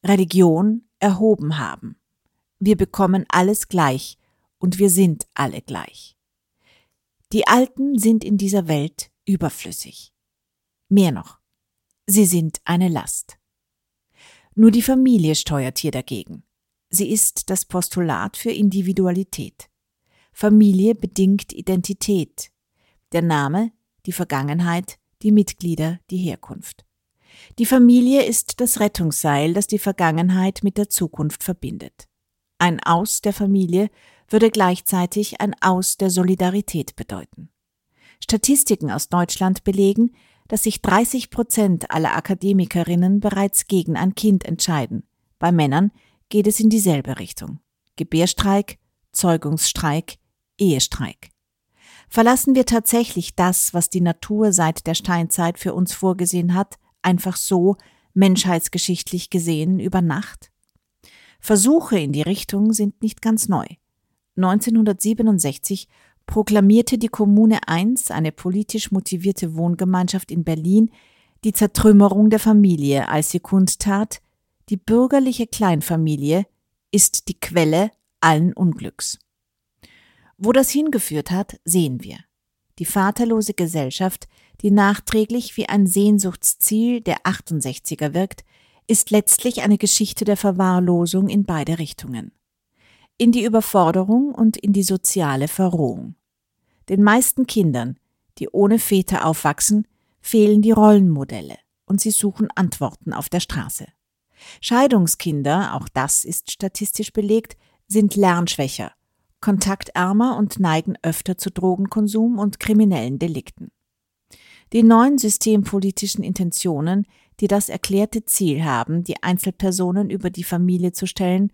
Religion erhoben haben. Wir bekommen alles gleich und wir sind alle gleich. Die Alten sind in dieser Welt überflüssig. Mehr noch, sie sind eine Last. Nur die Familie steuert hier dagegen. Sie ist das Postulat für Individualität. Familie bedingt Identität. Der Name, die Vergangenheit, die Mitglieder, die Herkunft. Die Familie ist das Rettungsseil, das die Vergangenheit mit der Zukunft verbindet. Ein Aus der Familie würde gleichzeitig ein Aus der Solidarität bedeuten. Statistiken aus Deutschland belegen, dass sich 30% aller Akademikerinnen bereits gegen ein Kind entscheiden. Bei Männern geht es in dieselbe Richtung. Gebärstreik, Zeugungsstreik, Ehestreik. Verlassen wir tatsächlich das, was die Natur seit der Steinzeit für uns vorgesehen hat, einfach so, menschheitsgeschichtlich gesehen, über Nacht? Versuche in die Richtung sind nicht ganz neu. 1967 proklamierte die Kommune 1, eine politisch motivierte Wohngemeinschaft in Berlin, die Zertrümmerung der Familie, als sie kundtat, die bürgerliche Kleinfamilie ist die Quelle allen Unglücks. Wo das hingeführt hat, sehen wir. Die vaterlose Gesellschaft, die nachträglich wie ein Sehnsuchtsziel der 68er wirkt, ist letztlich eine Geschichte der Verwahrlosung in beide Richtungen. In die Überforderung und in die soziale Verrohung. Den meisten Kindern, die ohne Väter aufwachsen, fehlen die Rollenmodelle und sie suchen Antworten auf der Straße. Scheidungskinder, auch das ist statistisch belegt, sind lernschwächer, kontaktärmer und neigen öfter zu Drogenkonsum und kriminellen Delikten. Die neuen systempolitischen Intentionen, die das erklärte Ziel haben, die Einzelpersonen über die Familie zu stellen,